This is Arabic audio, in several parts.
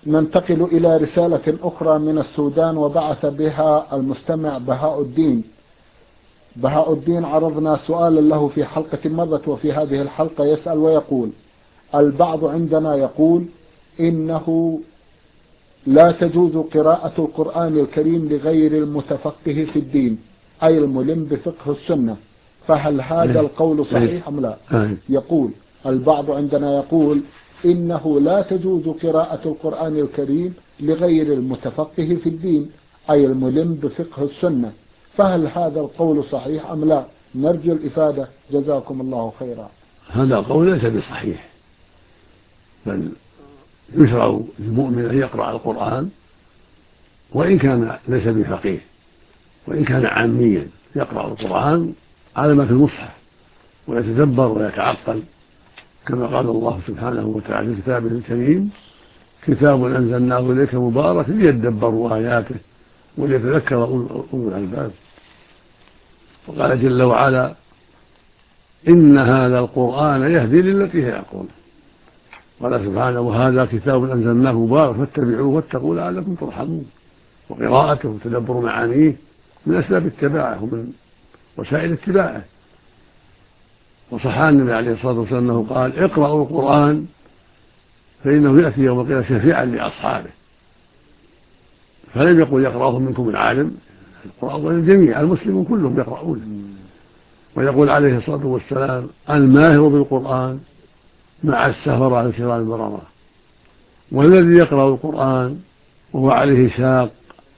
ننتقل إلى رسالة أخرى من السودان وبعث بها المستمع بهاء الدين. عرضنا سؤالا له في حلقة مضت، وفي هذه الحلقة يسأل ويقول: البعض عندنا يقول إنه لا تجوز قراءة القرآن الكريم لغير المتفقه في الدين، أي الملم بفقه السنة، فهل هذا القول صحيح أم لا؟ يقول: البعض عندنا يقول إنه لا تجوز قراءة القرآن الكريم لغير المتفقه في الدين، أي الملم بفقه السنة، فهل هذا القول صحيح أم لا؟ نرجو الإفادة، جزاكم الله خيرا. هذا القول ليس بصحيح، بل يشرع للمؤمن أن يقرأ القرآن وإن كان ليس بفقيه، وإن كان عاميا يقرأ القرآن على ما في المصحف ويتدبر ويتعقل، كما قال الله سبحانه وتعالى في كتابه الكريم: كتاب أنزلناه إليك مبارك ليدبروا آياته وليتذكر أولو الألباب. وقال جل وعلا: إن هذا القرآن يهدي للتي هي أقوم. قال سبحانه: وهذا كتاب أنزلناه مبارك فاتبعوه واتقوا لعلكم ترحمون. وقراءته وتدبر معانيه من أسباب اتباعه ومن وسائل اتباعه. وصح عن النبي عليه الصلاة والسلام أنه قال: اقرأوا القرآن فإنه يأتي يوم القيامة شفيعا لأصحابه. فلم يقل يقرأه منكم العالم، القرآن الجميع المسلمون كلهم يقرؤونه. ويقول عليه الصلاة والسلام: الماهر بالقرآن مع السهر الكرام البررة، والذي يقرأ القرآن وهو عليه شاق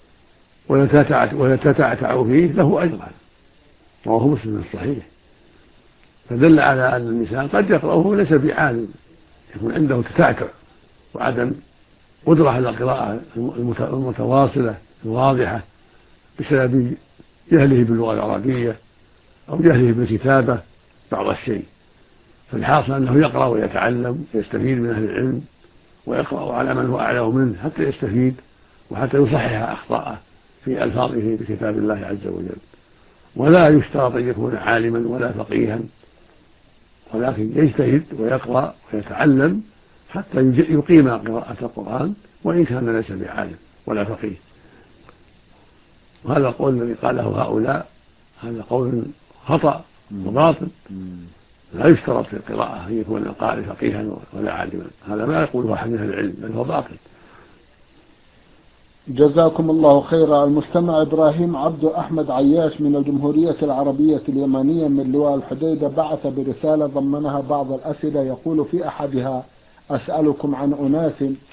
ويتتعتع فيه له أجران. رواه مسلم الصحيح. فدل على أن الإنسان قد يقرأه وليس بعالم، يكون عنده تتعتع وعدم قدرة على القراءة المتواصلة الواضحة بسبب جهله باللغة العربية أو جهله بالكتابة بعض الشيء. فالحاصل أنه يقرأ ويتعلم ويستفيد من أهل العلم، ويقرأ على من هو أعلم منه حتى يستفيد وحتى يصحح أخطاءه في ألفاظه بكتاب الله عز وجل. ولا يشترط أن يكون عالما ولا فقيها، ولكن يجتهد ويقرأ ويتعلم حتى يقيم قراءة القرآن وإن كان ليس بعالم ولا فقيه. وهذا القول الذي قاله هؤلاء هذا قول خطأ وباطل. لا يشترط في القراءة أن يكون القارئ فقيها ولا عالما، هذا ما يقوله أحد من أهل العلم، بل هو باطل. جزاكم الله خيرا. المستمع إبراهيم عبد أحمد عياش من الجمهورية العربية اليمنية من لواء الحديدة بعث برسالة ضمنها بعض الأسئلة، يقول في أحدها: أسألكم عن أناس